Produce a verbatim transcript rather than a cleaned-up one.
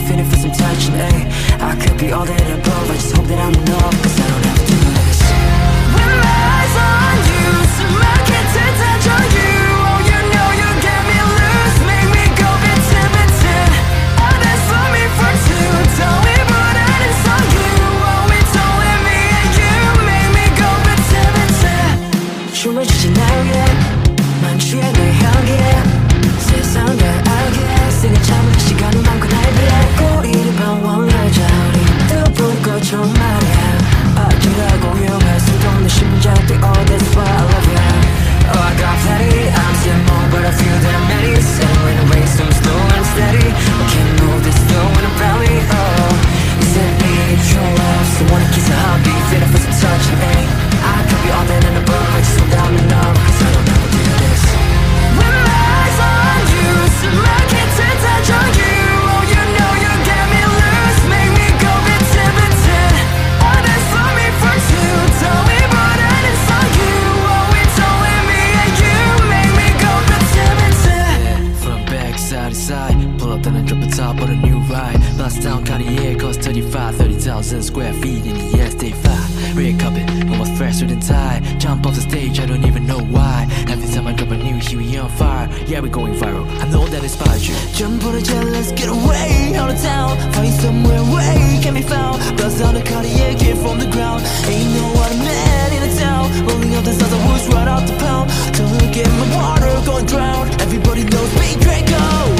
feeling for some touching, ayy. I could be all that above, I just hope that I'm enough, cause I don't have to do this. When my eyes on you, some I can't take touch on you. Oh, you know you get me loose, make me go bit-to-bit-to. Others for me for two, don't we put it in on you. Oh, it's only me and you, make me go bit-to-bit-to. 춤을 추지 나에게 만취해 내 향기에 세상 다 알게 쓰는 참을 시간은 많고 날 비해 꼬리를 방황하자 우리 뜨거운 것처럼 말이야 아찔하고 위험할 수도 없는 심장들 Oh that's why I love you. Oh I got plenty I'm still more but I feel that I'm ready Celebrate a race so I'm slow and steady I can't move this slow when I'm rally Oh you said need your love so wanna kiss a heartbeat feeling for some touch hey I could be all that and above I just hope that I'm enough cause I don't know how to do this. When my eyes on you, some I can't take touch on you. Oh, you know you get me loose, make me go bit-to-bit-to. Others for me for two, don't we put it in on you. Oh, it's only me and you, make me go bit-to-bit-to. Yeah, from back side to side, pull up then I drop the top on a new ride. Bust down Cartier, cost thirty-five, thirty thousand square feet in the S day five. Red carpet, almost fresher than Thai. Jump off the stage, I don't even know why. Every time I drop a new hit, we on fire. Yeah, we're going viral, I know that inspired you. Jump on the jet, let's get away out of town. Find somewhere where you can be found. Bust down the Cartier, get from the ground. Ain't no other man in the town. Rolling up the stars, I was right off the pound. Don't look at my water, going drown. Everybody knows Big Draco.